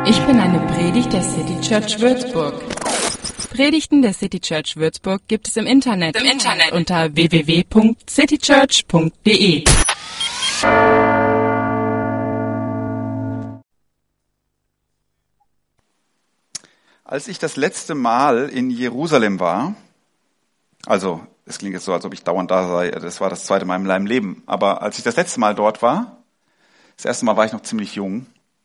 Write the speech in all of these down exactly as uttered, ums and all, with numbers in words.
Ich bin eine Predigt der City Church Würzburg. Predigten der City Church Würzburg gibt es im Internet, Im Internet. unter w w w punkt citychurch punkt d e. Als ich das letzte Mal in Jerusalem war, also es klingt jetzt so, als ob ich dauernd da sei, das war das zweite Mal in meinem Leben, aber als ich das letzte Mal dort war, das erste Mal war ich noch ziemlich jung,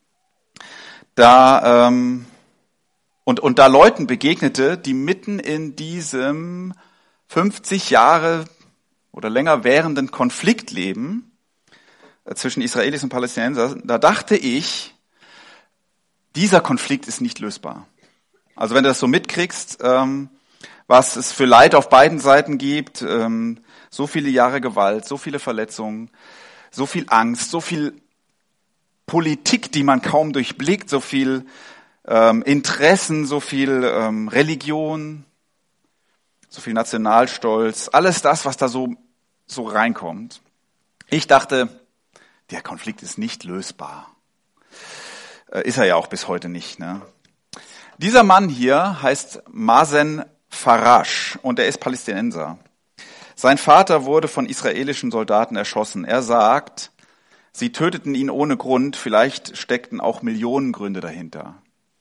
da ähm, und und da Leuten begegnete, die mitten in diesem fünfzig Jahre oder länger währenden Konflikt leben äh, zwischen Israelis und Palästinensern, da dachte ich, dieser Konflikt ist nicht lösbar. Also wenn du das so mitkriegst, ähm, was es für Leid auf beiden Seiten gibt, ähm, so viele Jahre Gewalt, so viele Verletzungen, so viel Angst, so viel Politik, die man kaum durchblickt, so viel ähm, Interessen, so viel ähm, Religion, so viel Nationalstolz, alles das, was da so so reinkommt. Ich dachte, der Konflikt ist nicht lösbar. Äh, ist er ja auch bis heute nicht, ne? Dieser Mann hier heißt Mazen Farash und er ist Palästinenser. Sein Vater wurde von israelischen Soldaten erschossen. Er sagt, sie töteten ihn ohne Grund, vielleicht steckten auch Millionen Gründe dahinter.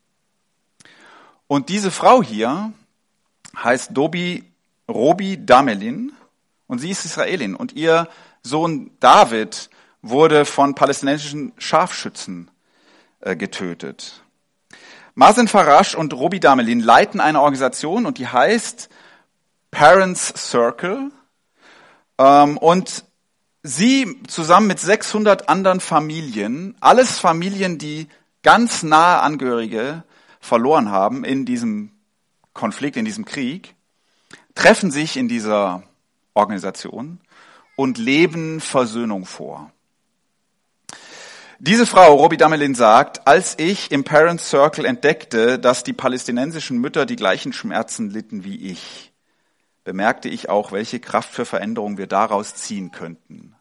Und diese Frau hier heißt Dobi, Robi Damelin und sie ist Israelin. Und ihr Sohn David wurde von palästinensischen Scharfschützen äh, getötet. Mazen Farash und Robi Damelin leiten eine Organisation und die heißt Parents Circle. Ähm, und sie zusammen mit sechshundert anderen Familien, alles Familien, die ganz nahe Angehörige verloren haben in diesem Konflikt, in diesem Krieg, treffen sich in dieser Organisation und leben Versöhnung vor. Diese Frau, Robi Damelin, sagt, als ich im Parents Circle entdeckte, dass die palästinensischen Mütter die gleichen Schmerzen litten wie ich, bemerkte ich auch, welche Kraft für Veränderung wir daraus ziehen könnten.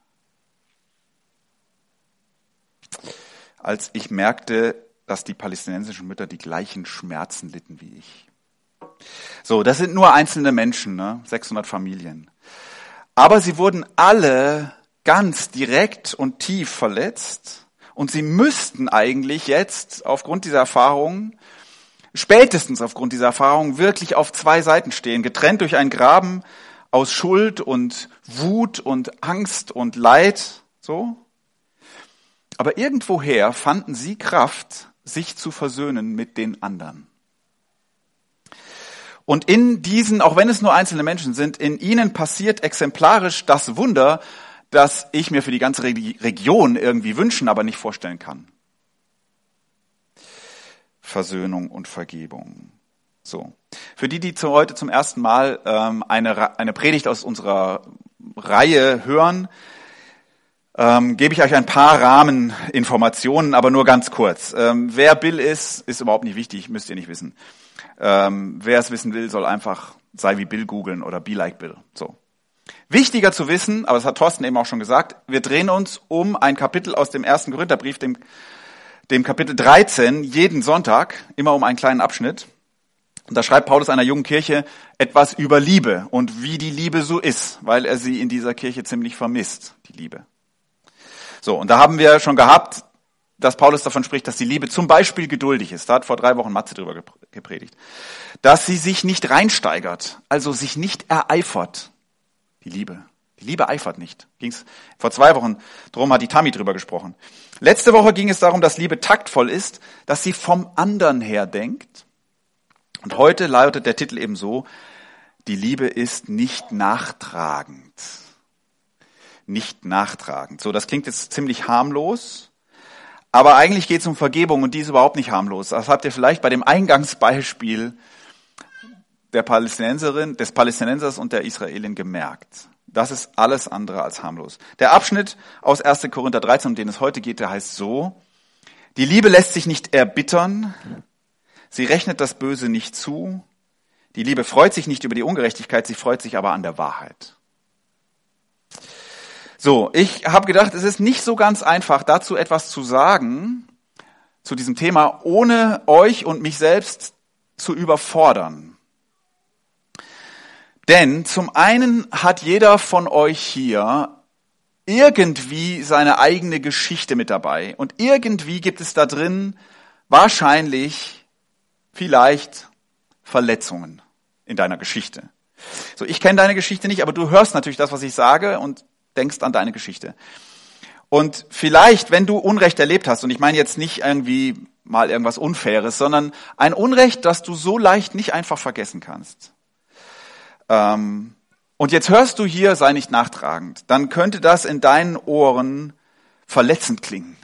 Als ich merkte, dass die palästinensischen Mütter die gleichen Schmerzen litten wie ich. So, das sind nur einzelne Menschen, ne? sechshundert Familien. Aber sie wurden alle ganz direkt und tief verletzt. Und sie müssten eigentlich jetzt aufgrund dieser Erfahrung, spätestens aufgrund dieser Erfahrung, wirklich auf zwei Seiten stehen, getrennt durch einen Graben aus Schuld und Wut und Angst und Leid, so. Aber irgendwoher fanden sie Kraft, sich zu versöhnen mit den anderen. Und in diesen, auch wenn es nur einzelne Menschen sind, in ihnen passiert exemplarisch das Wunder, das ich mir für die ganze Region irgendwie wünschen, aber nicht vorstellen kann. Versöhnung und Vergebung. So. Für die, die zu heute zum ersten Mal ähm, eine, eine Predigt aus unserer Reihe hören, ähm, gebe ich euch ein paar Rahmeninformationen, aber nur ganz kurz. Ähm, wer Bill ist, ist überhaupt nicht wichtig, müsst ihr nicht wissen. Ähm, wer es wissen will, soll einfach sei wie Bill googeln oder be like Bill. So. Wichtiger zu wissen, aber das hat Thorsten eben auch schon gesagt, wir drehen uns um ein Kapitel aus dem ersten Korintherbrief, dem, dem Kapitel dreizehn, jeden Sonntag, immer um einen kleinen Abschnitt. Und da schreibt Paulus einer jungen Kirche etwas über Liebe und wie die Liebe so ist, weil er sie in dieser Kirche ziemlich vermisst, die Liebe. So, und da haben wir schon gehabt, dass Paulus davon spricht, dass die Liebe zum Beispiel geduldig ist. Da hat vor drei Wochen Matze drüber gepredigt. Dass sie sich nicht reinsteigert, also sich nicht ereifert. Die Liebe. Die Liebe eifert nicht. Ging's vor zwei Wochen drum, hat die Tammy drüber gesprochen. Letzte Woche ging es darum, dass Liebe taktvoll ist, dass sie vom anderen her denkt. Und heute lautet der Titel eben so, die Liebe ist nicht nachtragend. Nicht nachtragend. So, das klingt jetzt ziemlich harmlos, aber eigentlich geht es um Vergebung und die ist überhaupt nicht harmlos. Das habt ihr vielleicht bei dem Eingangsbeispiel der Palästinenserin, des Palästinensers und der Israelin gemerkt. Das ist alles andere als harmlos. Der Abschnitt aus erster Korinther dreizehn, um den es heute geht, der heißt so, die Liebe lässt sich nicht erbittern, sie rechnet das Böse nicht zu, die Liebe freut sich nicht über die Ungerechtigkeit, sie freut sich aber an der Wahrheit. So, ich habe gedacht, es ist nicht so ganz einfach, dazu etwas zu sagen, zu diesem Thema, ohne euch und mich selbst zu überfordern. Denn zum einen hat jeder von euch hier irgendwie seine eigene Geschichte mit dabei. Und irgendwie gibt es da drin wahrscheinlich, vielleicht Verletzungen in deiner Geschichte. So, ich kenne deine Geschichte nicht, aber du hörst natürlich das, was ich sage und denkst an deine Geschichte. Und vielleicht, wenn du Unrecht erlebt hast, und ich meine jetzt nicht irgendwie mal irgendwas Unfaires, sondern ein Unrecht, das du so leicht nicht einfach vergessen kannst. Ähm, und jetzt hörst du hier, sei nicht nachtragend, dann könnte das in deinen Ohren verletzend klingen.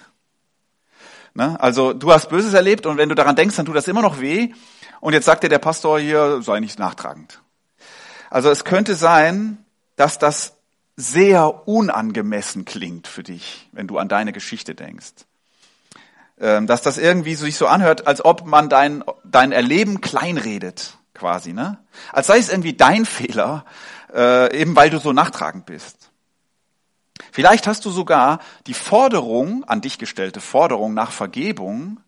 Ne? Also du hast Böses erlebt und wenn du daran denkst, dann tut das immer noch weh. Und jetzt sagt dir der Pastor hier, sei nicht nachtragend. Also es könnte sein, dass das sehr unangemessen klingt für dich, wenn du an deine Geschichte denkst. Ähm, dass das irgendwie sich so anhört, als ob man dein, dein Erleben kleinredet, quasi, ne? Als sei es irgendwie dein Fehler, äh, eben weil du so nachtragend bist. Vielleicht hast du sogar die Forderung, an dich gestellte Forderung nach Vergebung,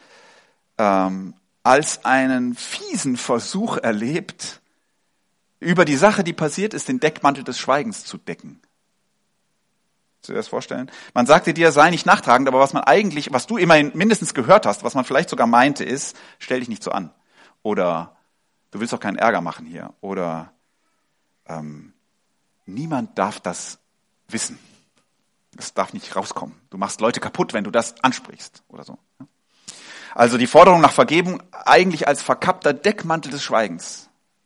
ähm, als einen fiesen Versuch erlebt, über die Sache, die passiert ist, den Deckmantel des Schweigens zu decken. Kannst du dir das vorstellen? Man sagte dir, sei nicht nachtragend, aber was man eigentlich, was du immerhin mindestens gehört hast, was man vielleicht sogar meinte, ist, stell dich nicht so an. Oder du willst doch keinen Ärger machen hier. Oder ähm, niemand darf das wissen. Das darf nicht rauskommen. Du machst Leute kaputt, wenn du das ansprichst oder so. Also die Forderung nach Vergebung eigentlich als verkappter Deckmantel des Schweigens.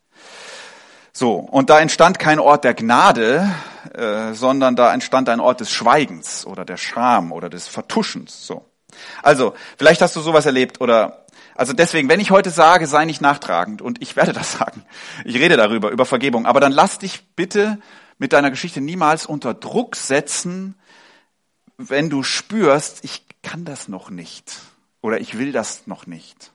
So, und da entstand kein Ort der Gnade, äh, sondern da entstand ein Ort des Schweigens oder der Scham oder des Vertuschens. So. Also, vielleicht hast du sowas erlebt oder, also deswegen, wenn ich heute sage, sei nicht nachtragend, und ich werde das sagen, ich rede darüber, über Vergebung, aber dann lass dich bitte mit deiner Geschichte niemals unter Druck setzen, wenn du spürst, ich kann das noch nicht oder ich will das noch nicht.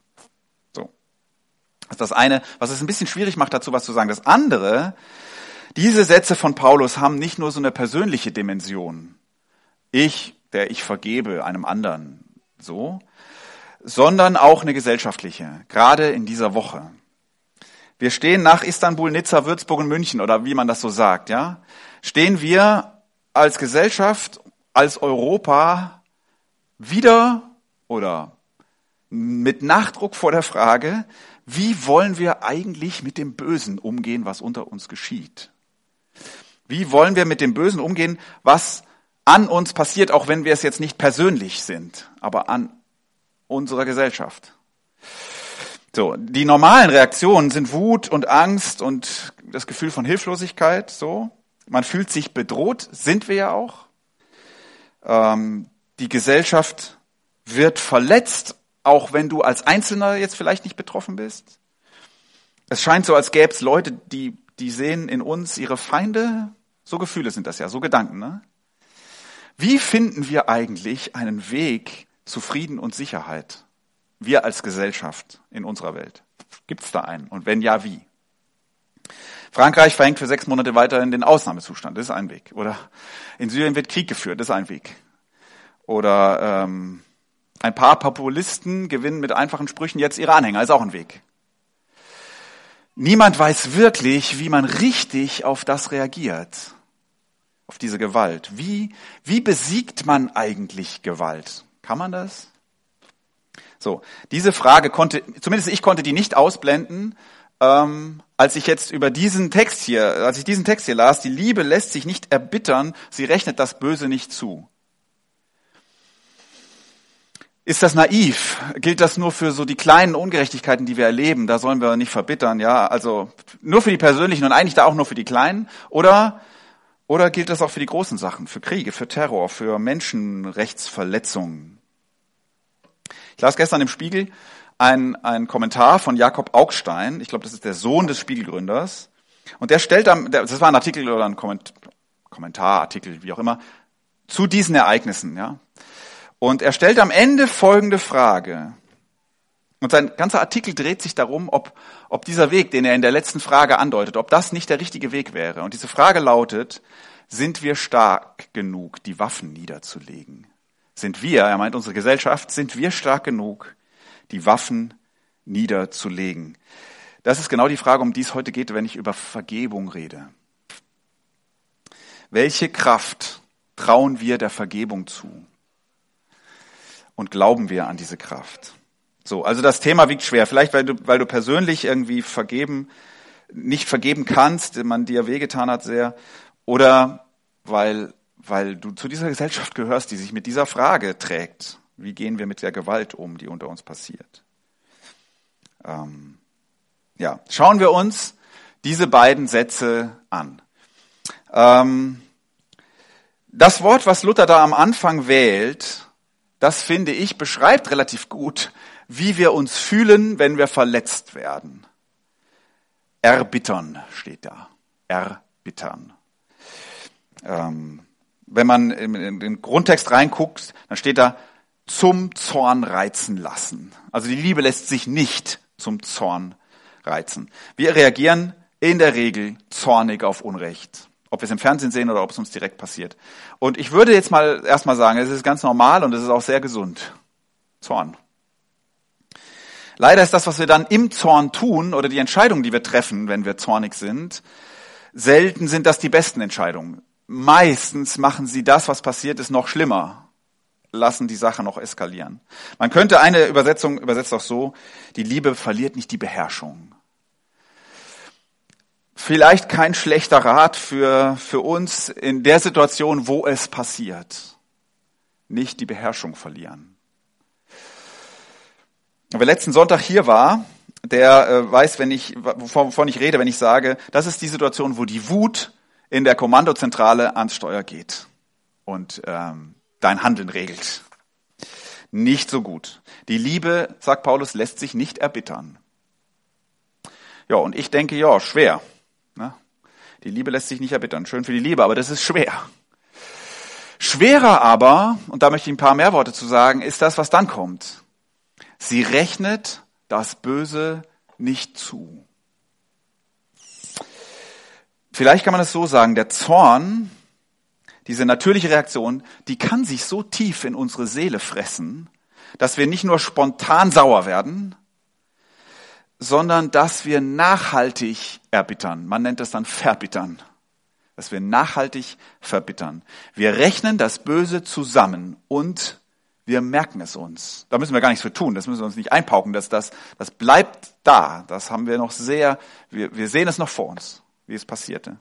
Das ist das eine, was es ein bisschen schwierig macht, dazu was zu sagen. Das andere, diese Sätze von Paulus haben nicht nur so eine persönliche Dimension. Ich, der ich vergebe einem anderen, so, sondern auch eine gesellschaftliche, gerade in dieser Woche. Wir stehen nach Istanbul, Nizza, Würzburg und München, oder wie man das so sagt, ja, stehen wir als Gesellschaft, als Europa wieder oder mit Nachdruck vor der Frage, wie wollen wir eigentlich mit dem Bösen umgehen, was unter uns geschieht? Wie wollen wir mit dem Bösen umgehen, was an uns passiert, auch wenn wir es jetzt nicht persönlich sind, aber an unserer Gesellschaft? So, die normalen Reaktionen sind Wut und Angst und das Gefühl von Hilflosigkeit. So, man fühlt sich bedroht, sind wir ja auch. Ähm, die Gesellschaft wird verletzt, auch wenn du als Einzelner jetzt vielleicht nicht betroffen bist. Es scheint so, als gäbe es Leute, die, die sehen in uns ihre Feinde. So Gefühle sind das ja, so Gedanken, ne? Wie finden wir eigentlich einen Weg zu Frieden und Sicherheit? Wir als Gesellschaft in unserer Welt. Gibt es da einen? Und wenn ja, wie? Frankreich verhängt für sechs Monate weiterhin den Ausnahmezustand. Das ist ein Weg. Oder in Syrien wird Krieg geführt. Das ist ein Weg. Oder ähm, ein paar Populisten gewinnen mit einfachen Sprüchen jetzt ihre Anhänger. Ist auch ein Weg. Niemand weiß wirklich, wie man richtig auf das reagiert. Auf diese Gewalt. Wie, wie besiegt man eigentlich Gewalt? Kann man das? So, diese Frage konnte, zumindest ich konnte die nicht ausblenden, ähm, als ich jetzt über diesen Text hier, als ich diesen Text hier las, die Liebe lässt sich nicht erbittern, sie rechnet das Böse nicht zu. Ist das naiv? Gilt das nur für so die kleinen Ungerechtigkeiten, die wir erleben? Da sollen wir nicht verbittern, ja? Also nur für die persönlichen und eigentlich da auch nur für die kleinen? Oder, oder gilt das auch für die großen Sachen? Für Kriege, für Terror, für Menschenrechtsverletzungen? Ich las gestern im Spiegel einen, einen Kommentar von Jakob Augstein. Ich glaube, das ist der Sohn des Spiegelgründers. Und der stellt dann, das war ein Artikel oder ein Kommentar, Artikel, wie auch immer, zu diesen Ereignissen, ja? Und er stellt am Ende folgende Frage. Und sein ganzer Artikel dreht sich darum, ob, ob dieser Weg, den er in der letzten Frage andeutet, ob das nicht der richtige Weg wäre. Und diese Frage lautet, sind wir stark genug, die Waffen niederzulegen? Sind wir, er meint unsere Gesellschaft, sind wir stark genug, die Waffen niederzulegen? Das ist genau die Frage, um die es heute geht, wenn ich über Vergebung rede. Welche Kraft trauen wir der Vergebung zu? Und glauben wir an diese Kraft? So, also das Thema wiegt schwer. Vielleicht, weil du, weil du persönlich irgendwie vergeben, nicht vergeben kannst, man dir wehgetan hat sehr, oder weil weil du zu dieser Gesellschaft gehörst, die sich mit dieser Frage trägt. Wie gehen wir mit der Gewalt um, die unter uns passiert? Ähm, ja, schauen wir uns diese beiden Sätze an. Ähm, das Wort, was Luther da am Anfang wählt, das finde ich, beschreibt relativ gut, wie wir uns fühlen, wenn wir verletzt werden. Erbittern steht da. Erbittern. Ähm, Wenn man in den Grundtext reinguckt, dann steht da, zum Zorn reizen lassen. Also die Liebe lässt sich nicht zum Zorn reizen. Wir reagieren in der Regel zornig auf Unrecht. Ob wir es im Fernsehen sehen oder ob es uns direkt passiert. Und ich würde jetzt mal erstmal sagen, es ist ganz normal und es ist auch sehr gesund. Zorn. Leider ist das, was wir dann im Zorn tun oder die Entscheidungen, die wir treffen, wenn wir zornig sind, selten sind das die besten Entscheidungen. Meistens machen sie das, was passiert ist, noch schlimmer, lassen die Sache noch eskalieren. Man könnte eine Übersetzung übersetzt auch so, die Liebe verliert nicht die Beherrschung. Vielleicht kein schlechter Rat für, für uns in der Situation, wo es passiert. Nicht die Beherrschung verlieren. Wer letzten Sonntag hier war, der äh, weiß, wenn ich, wovon ich rede, wenn ich sage, das ist die Situation, wo die Wut in der Kommandozentrale ans Steuer geht und ähm, dein Handeln regelt. Nicht so gut. Die Liebe, sagt Paulus, lässt sich nicht erbittern. Ja, und ich denke, ja, schwer. Ne? Die Liebe lässt sich nicht erbittern. Schön für die Liebe, aber das ist schwer. Schwerer aber, und da möchte ich ein paar mehr Worte zu sagen, ist das, was dann kommt. Sie rechnet das Böse nicht zu. Vielleicht kann man es so sagen, der Zorn, diese natürliche Reaktion, die kann sich so tief in unsere Seele fressen, dass wir nicht nur spontan sauer werden, sondern dass wir nachhaltig erbittern. Man nennt das dann verbittern. Dass wir nachhaltig verbittern. Wir rechnen das Böse zusammen und wir merken es uns. Da müssen wir gar nichts für tun, das müssen wir uns nicht einpauken. Das, das, das bleibt da, das haben wir noch sehr, wir, wir sehen es noch vor uns, wie es passierte.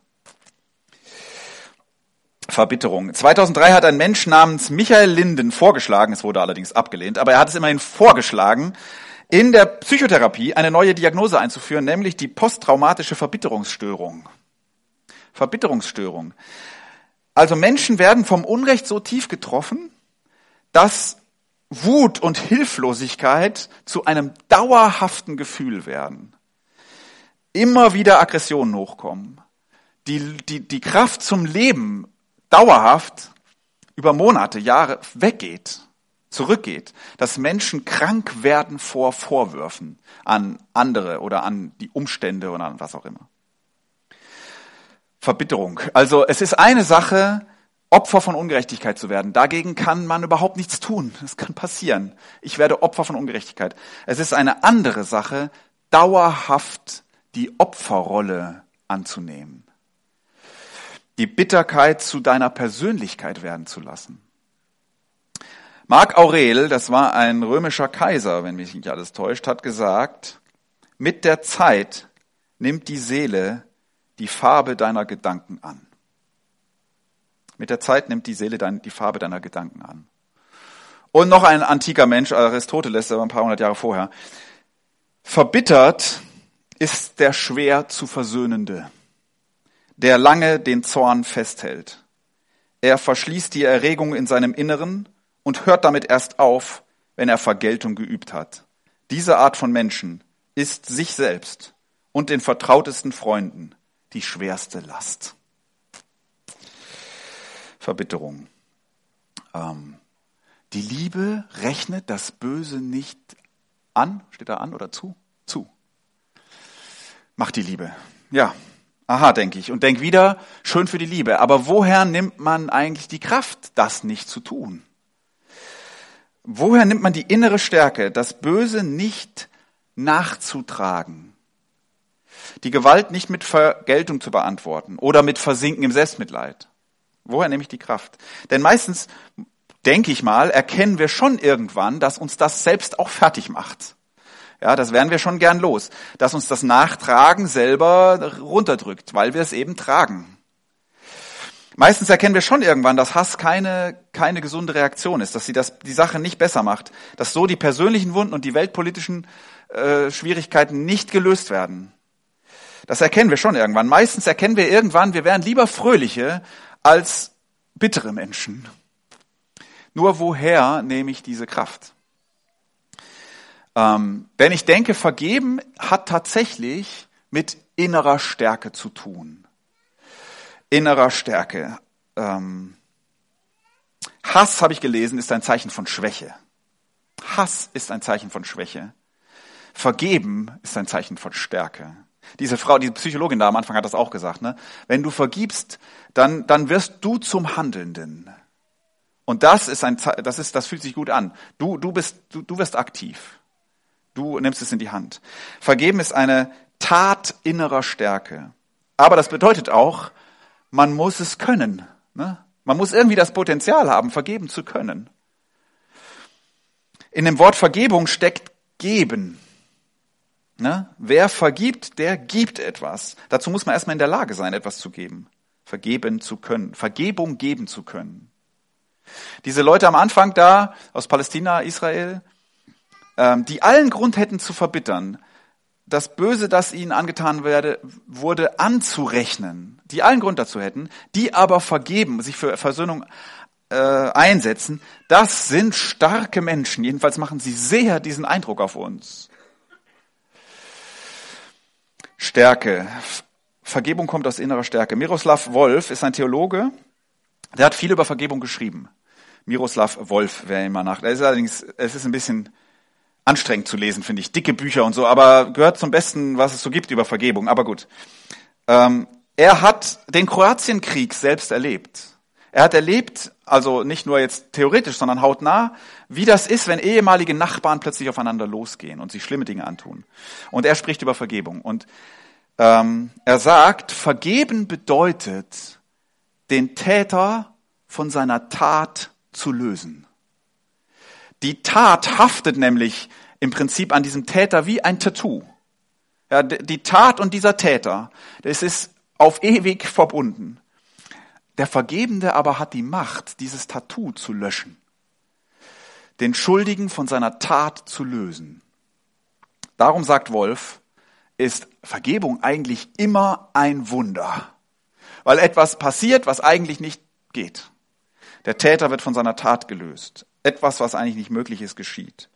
Verbitterung. zweitausenddrei hat ein Mensch namens Michael Linden vorgeschlagen, es wurde allerdings abgelehnt, aber er hat es immerhin vorgeschlagen, in der Psychotherapie eine neue Diagnose einzuführen, nämlich die posttraumatische Verbitterungsstörung. Verbitterungsstörung. Also Menschen werden vom Unrecht so tief getroffen, dass Wut und Hilflosigkeit zu einem dauerhaften Gefühl werden. Immer wieder Aggressionen hochkommen. Die, die, die Kraft zum Leben dauerhaft über Monate, Jahre weggeht, zurückgeht. Dass Menschen krank werden vor Vorwürfen an andere oder an die Umstände oder an was auch immer. Verbitterung. Also es ist eine Sache, Opfer von Ungerechtigkeit zu werden. Dagegen kann man überhaupt nichts tun. Das kann passieren. Ich werde Opfer von Ungerechtigkeit. Es ist eine andere Sache, dauerhaft die Opferrolle anzunehmen. Die Bitterkeit zu deiner Persönlichkeit werden zu lassen. Marc Aurel, das war ein römischer Kaiser, wenn mich nicht alles täuscht, hat gesagt, mit der Zeit nimmt die Seele die Farbe deiner Gedanken an. Mit der Zeit nimmt die Seele dein, die Farbe deiner Gedanken an. Und noch ein antiker Mensch, Aristoteles, der war ein paar hundert Jahre vorher. Verbittert ist der schwer zu Versöhnende, der lange den Zorn festhält. Er verschließt die Erregung in seinem Inneren und hört damit erst auf, wenn er Vergeltung geübt hat. Diese Art von Menschen ist sich selbst und den vertrautesten Freunden die schwerste Last. Verbitterung. Ähm, die Liebe rechnet das Böse nicht an. Steht da an oder zu? Zu. Macht die Liebe. Ja, aha, denke ich. Und denk wieder, schön für die Liebe. Aber woher nimmt man eigentlich die Kraft, das nicht zu tun? woher nimmt man die innere Stärke, das Böse nicht nachzutragen, die Gewalt nicht mit Vergeltung zu beantworten oder mit Versinken im Selbstmitleid? Woher nehme ich die Kraft? Denn meistens, denke ich mal, erkennen wir schon irgendwann, dass uns das selbst auch fertig macht. Ja, das wären wir schon gern los, dass uns das Nachtragen selber runterdrückt, weil wir es eben tragen. Meistens erkennen wir schon irgendwann, dass Hass keine, keine gesunde Reaktion ist, dass sie das, die Sache nicht besser macht, dass so die persönlichen Wunden und die weltpolitischen äh, Schwierigkeiten nicht gelöst werden. Das erkennen wir schon irgendwann. Meistens erkennen wir irgendwann, wir wären lieber fröhliche als bittere Menschen. Nur woher nehme ich diese Kraft? Ähm, denn ich denke, Vergeben hat tatsächlich mit innerer Stärke zu tun. Innerer Stärke. Ähm, Hass, habe ich gelesen, ist ein Zeichen von Schwäche. Hass ist ein Zeichen von Schwäche. Vergeben ist ein Zeichen von Stärke. Diese Frau, die Psychologin da am Anfang hat das auch gesagt, ne? Wenn du vergibst, dann, dann wirst du zum Handelnden. Und das ist ein, das ist, das fühlt sich gut an. Du, du bist, du, du wirst aktiv. Du nimmst es in die Hand. Vergeben ist eine Tat innerer Stärke. Aber das bedeutet auch, man muss es können. Ne? Man muss irgendwie das Potenzial haben, vergeben zu können. In dem Wort Vergebung steckt geben. Ne? Wer vergibt, der gibt etwas. Dazu muss man erstmal in der Lage sein, etwas zu geben. Vergeben zu können. Vergebung geben zu können. Diese Leute am Anfang da, aus Palästina, Israel, ähm, die allen Grund hätten zu verbittern, das Böse, das ihnen angetan werde, wurde anzurechnen, die allen Grund dazu hätten, die aber vergeben, sich für Versöhnung äh, einsetzen, das sind starke Menschen. Jedenfalls machen sie sehr diesen Eindruck auf uns. Stärke. Vergebung kommt aus innerer Stärke. Miroslav Volf ist ein Theologe, der hat viel über Vergebung geschrieben. Miroslav Volf, wer immer nach. Es ist allerdings, es ist ein bisschen anstrengend zu lesen, finde ich. Dicke Bücher und so, aber gehört zum Besten, was es so gibt über Vergebung. Aber gut. Ähm, er hat den Kroatienkrieg selbst erlebt. Er hat erlebt, also nicht nur jetzt theoretisch, sondern hautnah, wie das ist, wenn ehemalige Nachbarn plötzlich aufeinander losgehen und sich schlimme Dinge antun. Und er spricht über Vergebung. Und ähm, er sagt, vergeben bedeutet, den Täter von seiner Tat zu lösen. Die Tat haftet nämlich im Prinzip an diesem Täter wie ein Tattoo. Ja, die Tat und dieser Täter, das ist auf ewig verbunden. Der Vergebende aber hat die Macht, dieses Tattoo zu löschen, den Schuldigen von seiner Tat zu lösen. Darum, sagt Volf, ist Vergebung eigentlich immer ein Wunder, weil etwas passiert, was eigentlich nicht geht. Der Täter wird von seiner Tat gelöst. Etwas, was eigentlich nicht möglich ist, geschieht.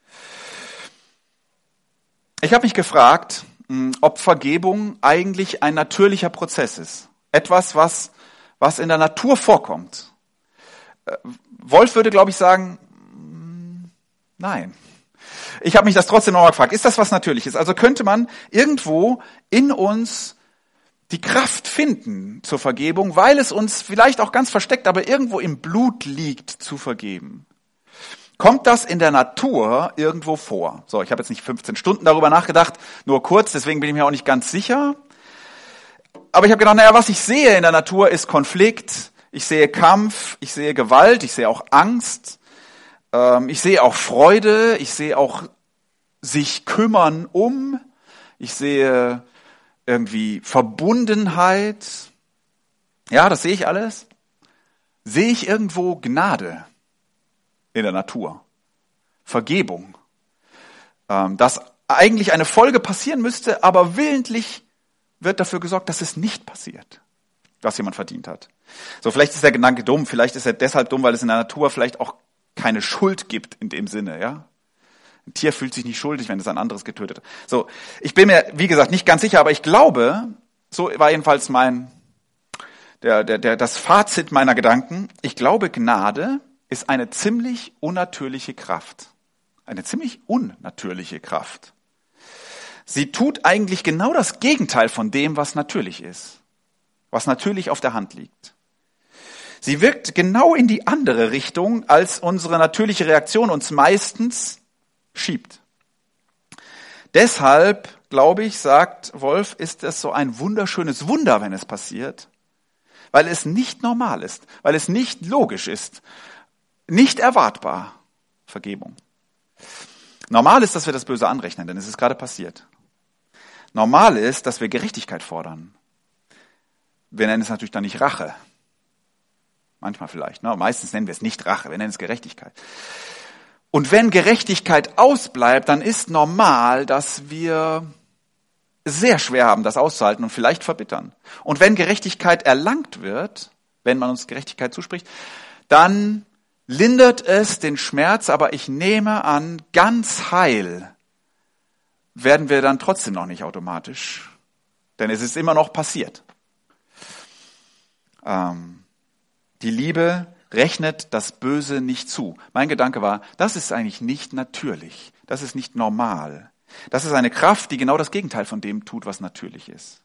Ich habe mich gefragt, ob Vergebung eigentlich ein natürlicher Prozess ist. Etwas, was, was in der Natur vorkommt. Wolf würde, glaube ich, sagen, nein. Ich habe mich das trotzdem nochmal gefragt. Ist das was Natürliches? Also könnte man irgendwo in uns die Kraft finden zur Vergebung, weil es uns vielleicht auch ganz versteckt, aber irgendwo im Blut liegt, zu vergeben. Kommt das in der Natur irgendwo vor? So, ich habe jetzt nicht fünfzehn Stunden darüber nachgedacht, nur kurz, deswegen bin ich mir auch nicht ganz sicher. Aber ich habe gedacht, naja, was ich sehe in der Natur ist Konflikt, ich sehe Kampf, ich sehe Gewalt, ich sehe auch Angst, ähm, ich sehe auch Freude, ich sehe auch sich kümmern um, ich sehe irgendwie Verbundenheit. Ja, das sehe ich alles. Sehe ich irgendwo Gnade in der Natur? Vergebung. Ähm, dass eigentlich eine Folge passieren müsste, aber willentlich wird dafür gesorgt, dass es nicht passiert, was jemand verdient hat. So, vielleicht ist der Gedanke dumm, vielleicht ist er deshalb dumm, weil es in der Natur vielleicht auch keine Schuld gibt in dem Sinne, ja. Ein Tier fühlt sich nicht schuldig, wenn es ein anderes getötet hat. So, ich bin mir, wie gesagt, nicht ganz sicher, aber ich glaube, so war jedenfalls mein, der, der, der, das Fazit meiner Gedanken. Ich glaube, Gnade ist eine ziemlich unnatürliche Kraft. Eine ziemlich unnatürliche Kraft. Sie tut eigentlich genau das Gegenteil von dem, was natürlich ist. Was natürlich auf der Hand liegt. Sie wirkt genau in die andere Richtung, als unsere natürliche Reaktion uns meistens schiebt. Deshalb, glaube ich, sagt Wolf, ist es so ein wunderschönes Wunder, wenn es passiert, weil es nicht normal ist, weil es nicht logisch ist, nicht erwartbar. Vergebung. Normal ist, dass wir das Böse anrechnen, denn es ist gerade passiert. Normal ist, dass wir Gerechtigkeit fordern. Wir nennen es natürlich dann nicht Rache. Manchmal vielleicht, ne? Meistens nennen wir es nicht Rache, wir nennen es Gerechtigkeit. Und wenn Gerechtigkeit ausbleibt, dann ist normal, dass wir sehr schwer haben, das auszuhalten und vielleicht verbittern. Und wenn Gerechtigkeit erlangt wird, wenn man uns Gerechtigkeit zuspricht, dann lindert es den Schmerz, aber ich nehme an, ganz heil werden wir dann trotzdem noch nicht automatisch, denn es ist immer noch passiert. Ähm, die Liebe rechnet das Böse nicht zu. Mein Gedanke war, das ist eigentlich nicht natürlich, das ist nicht normal. Das ist eine Kraft, die genau das Gegenteil von dem tut, was natürlich ist.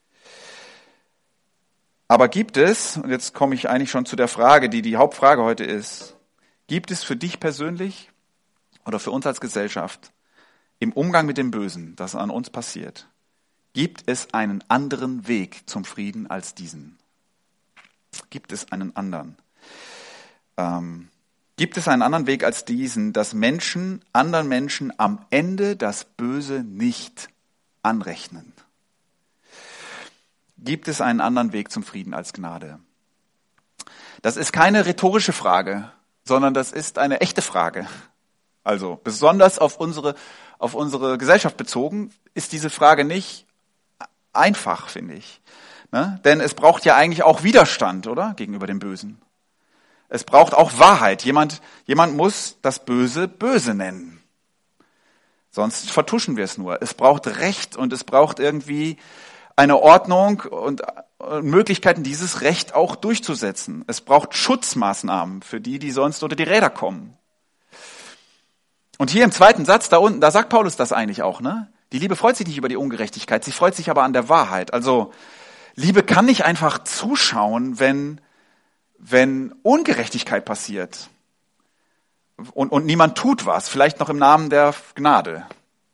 Aber gibt es, und jetzt komme ich eigentlich schon zu der Frage, die die Hauptfrage heute ist, gibt es für dich persönlich oder für uns als Gesellschaft im Umgang mit dem Bösen, das an uns passiert, gibt es einen anderen Weg zum Frieden als diesen? Gibt es einen anderen? Ähm, gibt es einen anderen Weg als diesen, dass Menschen anderen Menschen am Ende das Böse nicht anrechnen? Gibt es einen anderen Weg zum Frieden als Gnade? Das ist keine rhetorische Frage, sondern das ist eine echte Frage. Also besonders auf unsere, auf unsere Gesellschaft bezogen ist diese Frage nicht einfach, finde ich. Ne? Denn es braucht ja eigentlich auch Widerstand, oder? Gegenüber dem Bösen. Es braucht auch Wahrheit. Jemand, jemand muss das Böse böse nennen. Sonst vertuschen wir es nur. Es braucht Recht und es braucht irgendwie eine Ordnung und Möglichkeiten, dieses Recht auch durchzusetzen. Es braucht Schutzmaßnahmen für die, die sonst unter die Räder kommen. Und hier im zweiten Satz da unten, da sagt Paulus das eigentlich auch, ne? Die Liebe freut sich nicht über die Ungerechtigkeit, sie freut sich aber an der Wahrheit. Also Liebe kann nicht einfach zuschauen, wenn wenn Ungerechtigkeit passiert und, und niemand tut was, vielleicht noch im Namen der Gnade.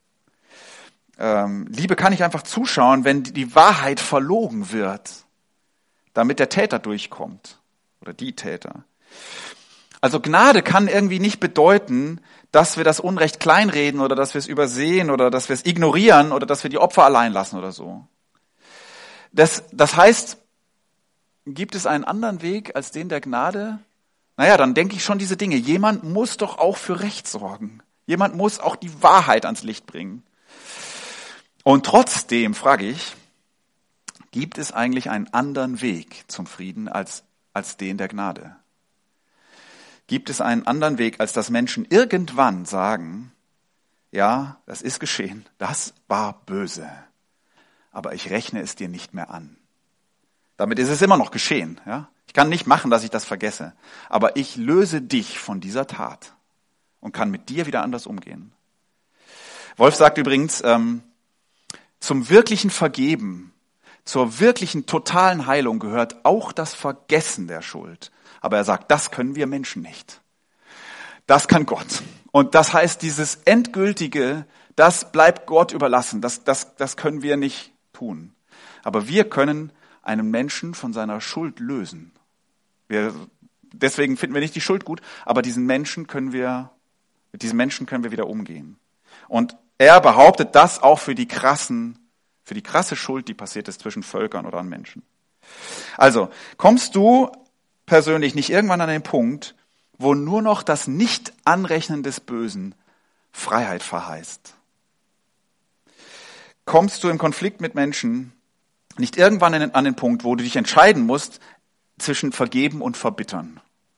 Ähm, Liebe kann nicht einfach zuschauen, wenn die Wahrheit verlogen wird, damit der Täter durchkommt oder die Täter. Also Gnade kann irgendwie nicht bedeuten, dass wir das Unrecht kleinreden oder dass wir es übersehen oder dass wir es ignorieren oder dass wir die Opfer allein lassen oder so. Das, das heißt, gibt es einen anderen Weg als den der Gnade? Naja, dann denke ich schon diese Dinge. Jemand muss doch auch für Recht sorgen. Jemand muss auch die Wahrheit ans Licht bringen. Und trotzdem frage ich, gibt es eigentlich einen anderen Weg zum Frieden als, als den der Gnade? Gibt es einen anderen Weg, als dass Menschen irgendwann sagen, ja, das ist geschehen, das war böse, aber ich rechne es dir nicht mehr an. Damit ist es immer noch geschehen. Ja? Ich kann nicht machen, dass ich das vergesse, aber ich löse dich von dieser Tat und kann mit dir wieder anders umgehen. Wolf sagt übrigens, ähm, zum wirklichen Vergeben, zur wirklichen totalen Heilung gehört auch das Vergessen der Schuld. Aber er sagt, das können wir Menschen nicht. Das kann Gott. Und das heißt, dieses Endgültige, das bleibt Gott überlassen. Das, das, das können wir nicht tun. Aber wir können einen Menschen von seiner Schuld lösen. Wir, deswegen finden wir nicht die Schuld gut, aber diesen Menschen können wir, mit diesen Menschen können wir wieder umgehen. Und er behauptet das auch für die krassen, für die krasse Schuld, die passiert ist zwischen Völkern oder an Menschen. Also, kommst du persönlich nicht irgendwann an den Punkt, wo nur noch das Nicht-Anrechnen des Bösen Freiheit verheißt? Kommst du im Konflikt mit Menschen nicht irgendwann an den Punkt, wo du dich entscheiden musst zwischen Vergeben und Verbittern?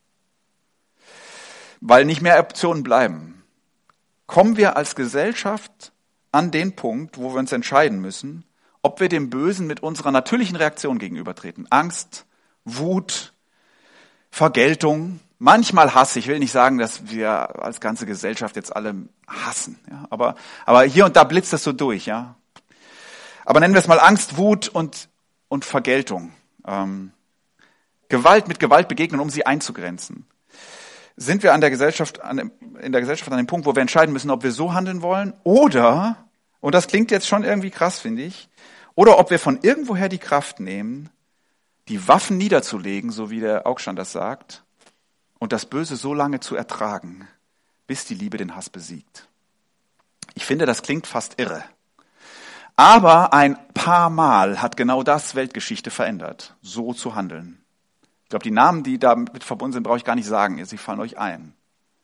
Weil nicht mehr Optionen bleiben. Kommen wir als Gesellschaft an den Punkt, wo wir uns entscheiden müssen, ob wir dem Bösen mit unserer natürlichen Reaktion gegenübertreten. Angst, Wut, Vergeltung, manchmal Hass. Ich will nicht sagen, dass wir als ganze Gesellschaft jetzt alle hassen. Ja, aber, aber hier und da blitzt das so durch. Ja. Aber nennen wir es mal Angst, Wut und, und Vergeltung. Ähm, Gewalt mit Gewalt begegnen, um sie einzugrenzen? Sind wir an der Gesellschaft, an, in der Gesellschaft an dem Punkt, wo wir entscheiden müssen, ob wir so handeln wollen oder, und das klingt jetzt schon irgendwie krass, finde ich, oder ob wir von irgendwoher die Kraft nehmen, die Waffen niederzulegen, so wie der Augstein das sagt, und das Böse so lange zu ertragen, bis die Liebe den Hass besiegt. Ich finde, das klingt fast irre. Aber ein paar Mal hat genau das Weltgeschichte verändert, so zu handeln. Ich glaube, die Namen, die damit verbunden sind, brauche ich gar nicht sagen. Sie fallen euch ein.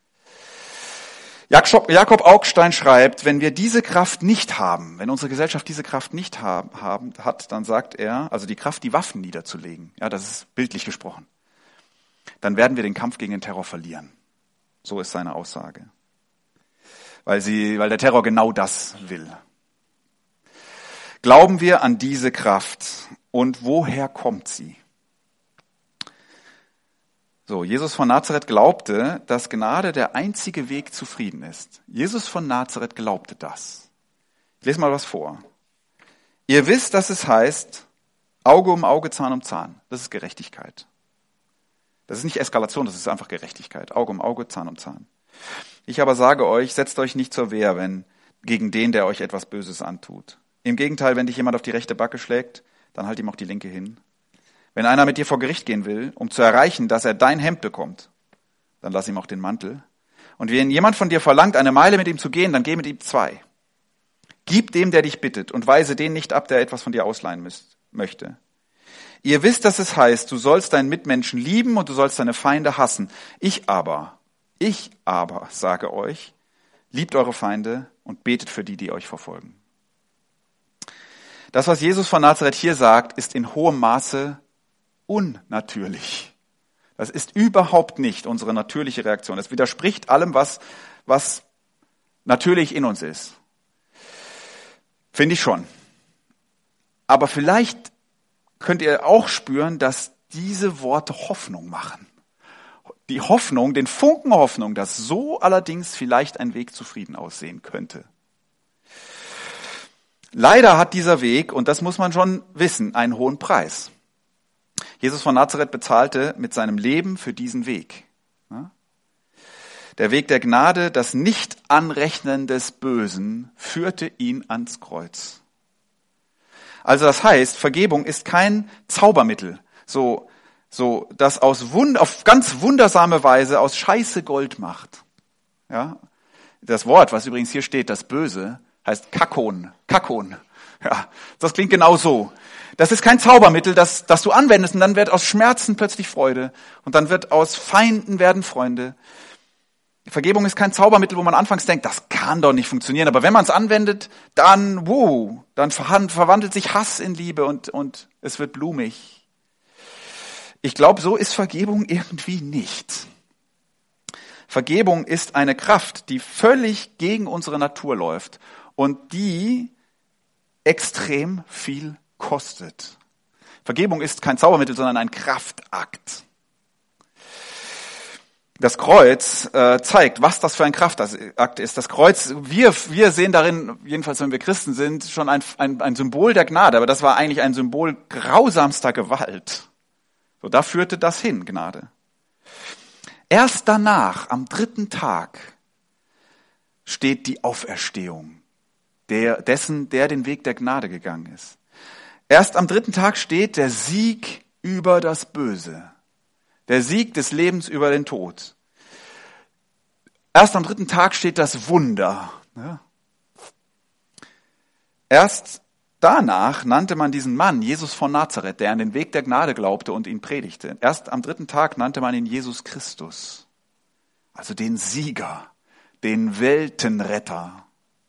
Jakob, Jakob Augstein schreibt, wenn wir diese Kraft nicht haben, wenn unsere Gesellschaft diese Kraft nicht haben, haben, hat, dann sagt er, also die Kraft, die Waffen niederzulegen, ja, das ist bildlich gesprochen, dann werden wir den Kampf gegen den Terror verlieren. So ist seine Aussage. Weil sie, weil der Terror genau das will. Glauben wir an diese Kraft und woher kommt sie? So, Jesus von Nazareth glaubte, dass Gnade der einzige Weg zu Frieden ist. Jesus von Nazareth glaubte das. Ich lese mal was vor. Ihr wisst, dass es heißt, Auge um Auge, Zahn um Zahn. Das ist Gerechtigkeit. Das ist nicht Eskalation, das ist einfach Gerechtigkeit. Auge um Auge, Zahn um Zahn. Ich aber sage euch, setzt euch nicht zur Wehr, wenn gegen den, der euch etwas Böses antut. Im Gegenteil, wenn dich jemand auf die rechte Backe schlägt, dann halt ihm auch die linke hin. Wenn einer mit dir vor Gericht gehen will, um zu erreichen, dass er dein Hemd bekommt, dann lass ihm auch den Mantel. Und wenn jemand von dir verlangt, eine Meile mit ihm zu gehen, dann geh mit ihm zwei. Gib dem, der dich bittet, und weise den nicht ab, der etwas von dir ausleihen müsst, möchte. Ihr wisst, dass es heißt, du sollst deinen Mitmenschen lieben und du sollst deine Feinde hassen. Ich aber, ich aber sage euch, liebt eure Feinde und betet für die, die euch verfolgen. Das, was Jesus von Nazareth hier sagt, ist in hohem Maße unnatürlich. Das ist überhaupt nicht unsere natürliche Reaktion. Es widerspricht allem, was, was natürlich in uns ist. Finde ich schon. Aber vielleicht könnt ihr auch spüren, dass diese Worte Hoffnung machen. Die Hoffnung, den Funken Hoffnung, dass so allerdings vielleicht ein Weg zu Frieden aussehen könnte. Leider hat dieser Weg, und das muss man schon wissen, einen hohen Preis. Jesus von Nazareth bezahlte mit seinem Leben für diesen Weg. Der Weg der Gnade, das Nicht-Anrechnen des Bösen, führte ihn ans Kreuz. Also das heißt, Vergebung ist kein Zaubermittel, so, so, das aus Wund, auf ganz wundersame Weise aus Scheiße Gold macht. Ja? Das Wort, was übrigens hier steht, das Böse, heißt Kakon, Kakon. Ja, das klingt genau so. Das ist kein Zaubermittel, das, das du anwendest und dann wird aus Schmerzen plötzlich Freude und dann wird aus Feinden werden Freunde. Vergebung ist kein Zaubermittel, wo man anfangs denkt, das kann doch nicht funktionieren. Aber wenn man es anwendet, dann, wow, dann verwandelt sich Hass in Liebe und, und es wird blumig. Ich glaube, so ist Vergebung irgendwie nicht. Vergebung ist eine Kraft, die völlig gegen unsere Natur läuft und die extrem viel kostet. Vergebung ist kein Zaubermittel, sondern ein Kraftakt. Das Kreuz äh, zeigt, was das für ein Kraftakt ist. Das Kreuz, wir, wir sehen darin, jedenfalls wenn wir Christen sind, schon ein, ein, ein Symbol der Gnade, aber das war eigentlich ein Symbol grausamster Gewalt. So, da führte das hin, Gnade. Erst danach, am dritten Tag, steht die Auferstehung, der, dessen, der den Weg der Gnade gegangen ist. Erst am dritten Tag steht der Sieg über das Böse. Der Sieg des Lebens über den Tod. Erst am dritten Tag steht das Wunder. Erst danach nannte man diesen Mann Jesus von Nazareth, der an den Weg der Gnade glaubte und ihn predigte. Erst am dritten Tag nannte man ihn Jesus Christus. Also den Sieger, den Weltenretter.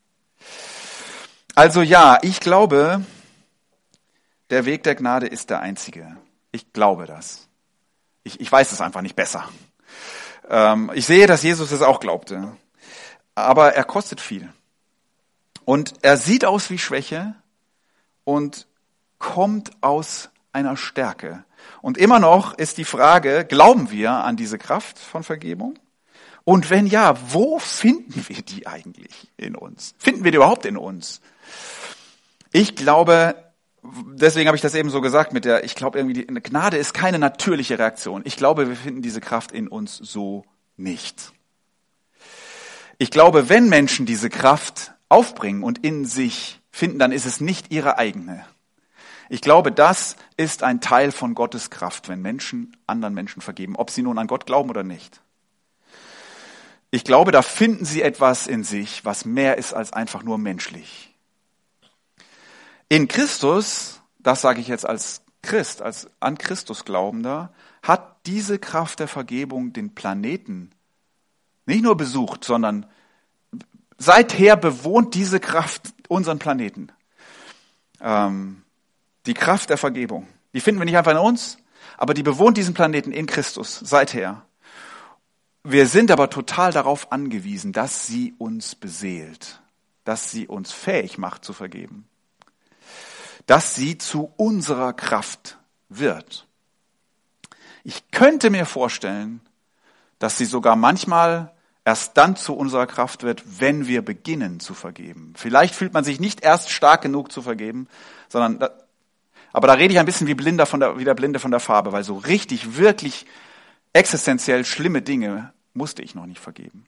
Also ja, ich glaube, der Weg der Gnade ist der einzige. Ich glaube das. Ich, ich weiß es einfach nicht besser. Ähm, ich sehe, dass Jesus es auch glaubte. Aber er kostet viel. Und er sieht aus wie Schwäche und kommt aus einer Stärke. Und immer noch ist die Frage, glauben wir an diese Kraft von Vergebung? Und wenn ja, wo finden wir die eigentlich in uns? Finden wir die überhaupt in uns? Ich glaube, deswegen habe ich das eben so gesagt mit der, ich glaube irgendwie, die Gnade ist keine natürliche Reaktion. Ich glaube, wir finden diese Kraft in uns so nicht. Ich glaube, wenn Menschen diese Kraft aufbringen und in sich finden, dann ist es nicht ihre eigene. Ich glaube, das ist ein Teil von Gottes Kraft, wenn Menschen anderen Menschen vergeben, ob sie nun an Gott glauben oder nicht. Ich glaube, da finden sie etwas in sich, was mehr ist als einfach nur menschlich. In Christus, das sage ich jetzt als Christ, als an Christus Glaubender, hat diese Kraft der Vergebung den Planeten nicht nur besucht, sondern seither bewohnt diese Kraft unseren Planeten. Ähm, die Kraft der Vergebung, die finden wir nicht einfach in uns, aber die bewohnt diesen Planeten in Christus seither. Wir sind aber total darauf angewiesen, dass sie uns beseelt, dass sie uns fähig macht zu vergeben, dass sie zu unserer Kraft wird. Ich könnte mir vorstellen, dass sie sogar manchmal erst dann zu unserer Kraft wird, wenn wir beginnen zu vergeben. Vielleicht fühlt man sich nicht erst stark genug zu vergeben, sondern, da, aber da rede ich ein bisschen wie, Blinder von der, wie der Blinde von der Farbe, weil so richtig, wirklich existenziell schlimme Dinge musste ich noch nicht vergeben.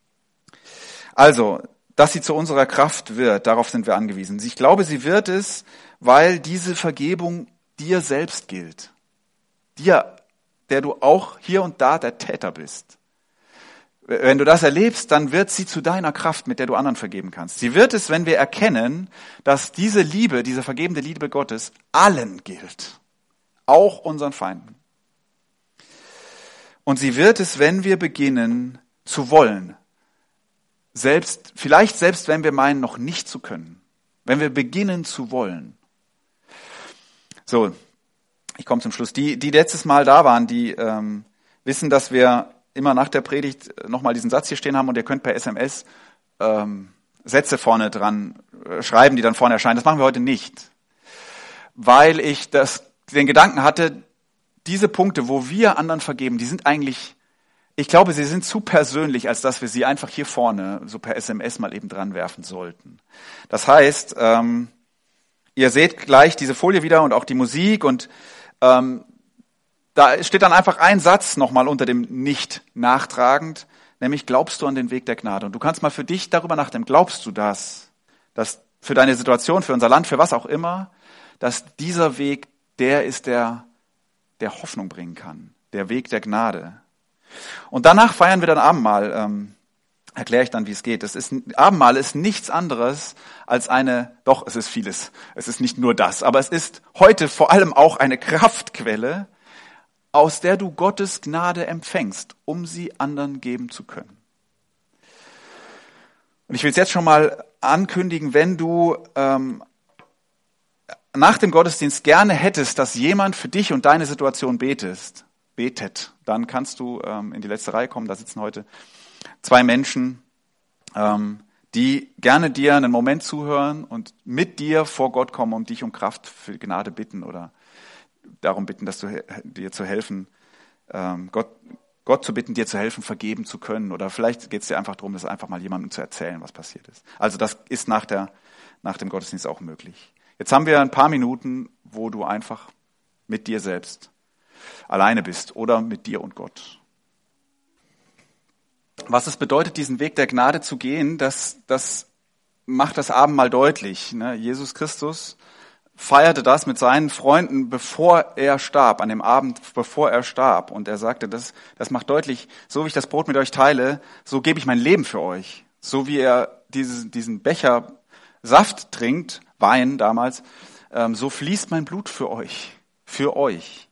Also, dass sie zu unserer Kraft wird, darauf sind wir angewiesen. Ich glaube, sie wird es, weil diese Vergebung dir selbst gilt. Dir, der du auch hier und da der Täter bist. Wenn du das erlebst, dann wird sie zu deiner Kraft, mit der du anderen vergeben kannst. Sie wird es, wenn wir erkennen, dass diese Liebe, diese vergebende Liebe Gottes allen gilt. Auch unseren Feinden. Und sie wird es, wenn wir beginnen zu wollen. Selbst, vielleicht selbst, wenn wir meinen, noch nicht zu können. Wenn wir beginnen zu wollen. So, ich komme zum Schluss. Die, die letztes Mal da waren, die ähm, wissen, dass wir immer nach der Predigt nochmal diesen Satz hier stehen haben und ihr könnt per S M S ähm, Sätze vorne dran äh, schreiben, die dann vorne erscheinen. Das machen wir heute nicht. Weil ich das, den Gedanken hatte, diese Punkte, wo wir anderen vergeben, die sind eigentlich, ich glaube, sie sind zu persönlich, als dass wir sie einfach hier vorne so per S M S mal eben dran werfen sollten. Das heißt, ähm, ihr seht gleich diese Folie wieder und auch die Musik und ähm, da steht dann einfach ein Satz nochmal unter dem nicht nachtragend, nämlich glaubst du an den Weg der Gnade? Und du kannst mal für dich darüber nachdenken, glaubst du das, dass für deine Situation, für unser Land, für was auch immer, dass dieser Weg der ist, der der Hoffnung bringen kann, der Weg der Gnade. Und danach feiern wir dann Abendmahl, ähm, erkläre ich dann, wie es geht. Das ist, Abendmahl ist nichts anderes als eine, doch, es ist vieles, es ist nicht nur das, aber es ist heute vor allem auch eine Kraftquelle, aus der du Gottes Gnade empfängst, um sie anderen geben zu können. Und ich will es jetzt schon mal ankündigen, wenn du ähm, nach dem Gottesdienst gerne hättest, dass jemand für dich und deine Situation betest, betet, dann kannst du ähm, in die letzte Reihe kommen. Da sitzen heute zwei Menschen, ähm, die gerne dir einen Moment zuhören und mit dir vor Gott kommen und dich um Kraft für Gnade bitten oder darum bitten, dass du dir zu helfen, ähm, Gott, Gott zu bitten, dir zu helfen, vergeben zu können. Oder vielleicht geht es dir einfach darum, das einfach mal jemandem zu erzählen, was passiert ist. Also das ist nach der, nach dem Gottesdienst auch möglich. Jetzt haben wir ein paar Minuten, wo du einfach mit dir selbst alleine bist oder mit dir und Gott. Was es bedeutet, diesen Weg der Gnade zu gehen, das, das macht das Abendmahl deutlich. Ne? Jesus Christus feierte das mit seinen Freunden, bevor er starb, an dem Abend, bevor er starb. Und er sagte, das, das macht deutlich, so wie ich das Brot mit euch teile, so gebe ich mein Leben für euch. So wie er diesen, diesen Becher Saft trinkt, Wein damals, ähm, so fließt mein Blut für euch, für euch.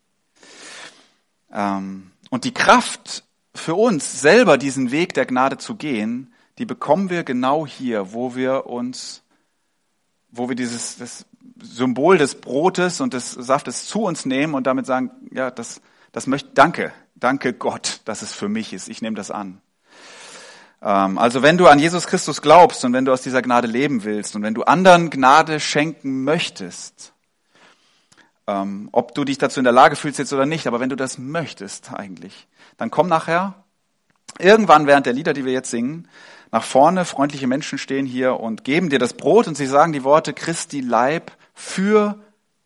Ähm, und die Kraft für uns selber, diesen Weg der Gnade zu gehen, die bekommen wir genau hier, wo wir uns, wo wir dieses das Symbol des Brotes und des Saftes zu uns nehmen und damit sagen, ja, das, das möchte, danke, danke Gott, dass es für mich ist. Ich nehme das an. Also wenn du an Jesus Christus glaubst und wenn du aus dieser Gnade leben willst und wenn du anderen Gnade schenken möchtest, ähm, ob du dich dazu in der Lage fühlst jetzt oder nicht, aber wenn du das möchtest eigentlich, dann komm nachher, irgendwann während der Lieder, die wir jetzt singen, nach vorne, freundliche Menschen stehen hier und geben dir das Brot und sie sagen die Worte Christi Leib für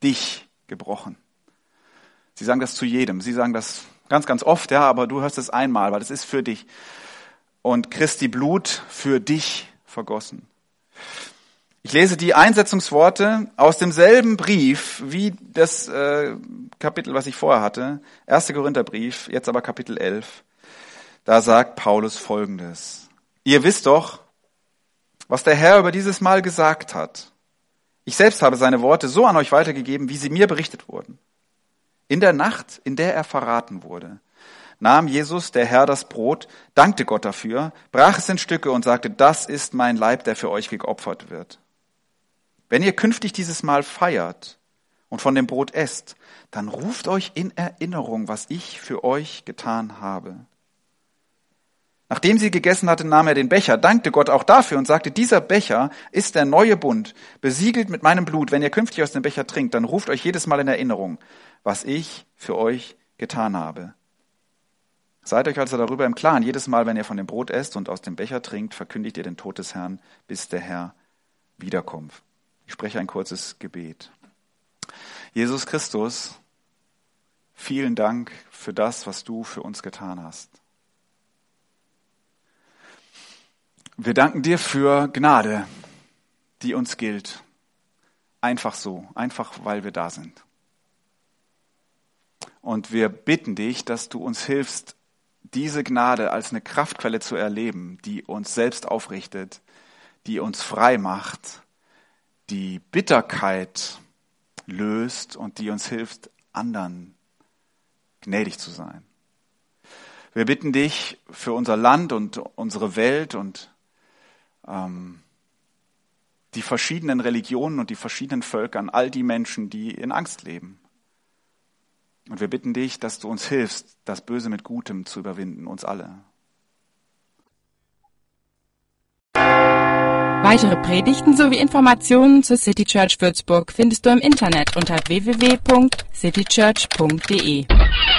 dich gebrochen. Sie sagen das zu jedem. Sie sagen das ganz, ganz oft, ja, aber du hörst es einmal, weil es ist für dich. Und Christi Blut für dich vergossen. Ich lese die Einsetzungsworte aus demselben Brief wie das äh, Kapitel, was ich vorher hatte. erster Korintherbrief, jetzt aber Kapitel elf. Da sagt Paulus Folgendes. Ihr wisst doch, was der Herr über dieses Mal gesagt hat. Ich selbst habe seine Worte so an euch weitergegeben, wie sie mir berichtet wurden. In der Nacht, in der er verraten wurde, nahm Jesus, der Herr, das Brot, dankte Gott dafür, brach es in Stücke und sagte, das ist mein Leib, der für euch geopfert wird. Wenn ihr künftig dieses Mahl feiert und von dem Brot esst, dann ruft euch in Erinnerung, was ich für euch getan habe. Nachdem sie gegessen hatte, nahm er den Becher, dankte Gott auch dafür und sagte, dieser Becher ist der neue Bund, besiegelt mit meinem Blut. Wenn ihr künftig aus dem Becher trinkt, dann ruft euch jedes Mal in Erinnerung, was ich für euch getan habe. Seid euch also darüber im Klaren, jedes Mal, wenn ihr von dem Brot esst und aus dem Becher trinkt, verkündigt ihr den Tod des Herrn, bis der Herr wiederkommt. Ich spreche ein kurzes Gebet. Jesus Christus, vielen Dank für das, was du für uns getan hast. Wir danken dir für Gnade, die uns gilt. Einfach so, einfach weil wir da sind. Und wir bitten dich, dass du uns hilfst, diese Gnade als eine Kraftquelle zu erleben, die uns selbst aufrichtet, die uns frei macht, die Bitterkeit löst und die uns hilft, anderen gnädig zu sein. Wir bitten dich für unser Land und unsere Welt und ähm, die verschiedenen Religionen und die verschiedenen Völker, an all die Menschen, die in Angst leben. Und wir bitten dich, dass du uns hilfst, das Böse mit Gutem zu überwinden, uns alle. Weitere Predigten sowie Informationen zur City Church Würzburg findest du im Internet unter w w w punkt city church punkt d e.